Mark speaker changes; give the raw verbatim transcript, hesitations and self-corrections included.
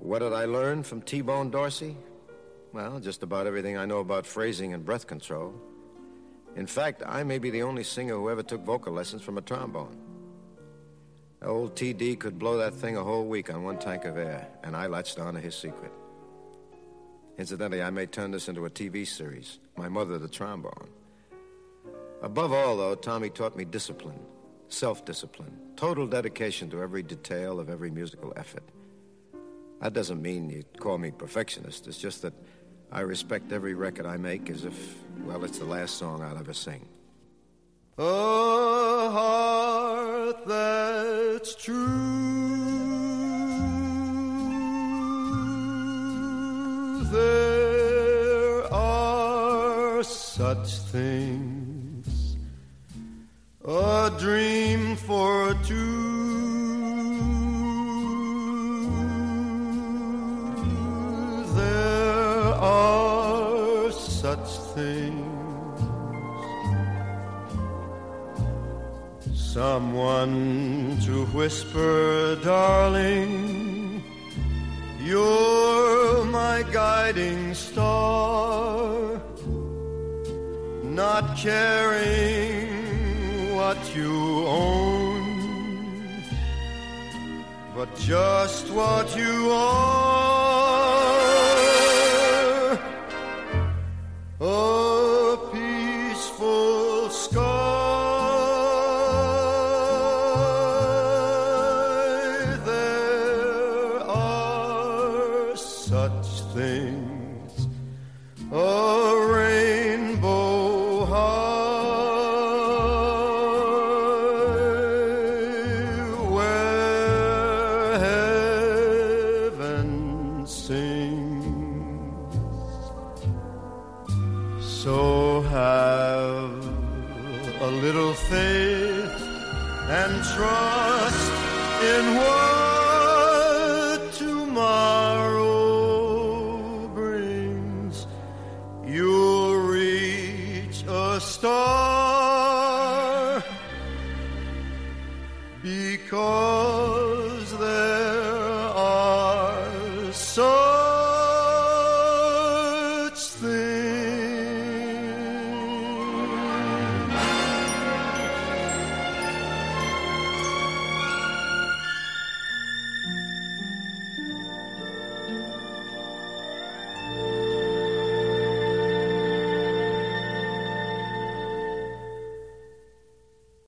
Speaker 1: What did I learn from T-Bone Dorsey? Well, just about everything I know about phrasing and breath control. In fact, I may be the only singer who ever took vocal lessons from a trombone. Old T D could blow that thing a whole week on one tank of air, and I latched on to his secret. Incidentally, I may turn this into a T V series, My Mother the Trombone. Above all, though, Tommy taught me discipline, self-discipline, total dedication to every detail of every musical effort. That doesn't mean you'd call me perfectionist. It's just that I respect every record I make as if, well, it's the last song I'll ever sing.
Speaker 2: A heart that's true, there are such things, a dream for two. There are such things, someone to whisper, darling, you're my guiding star, not caring what you own, but just what you are. A peaceful sky, there are such things, a rainbow high, where heaven sings. So have a little faith and trust in what tomorrow brings. You'll reach a star because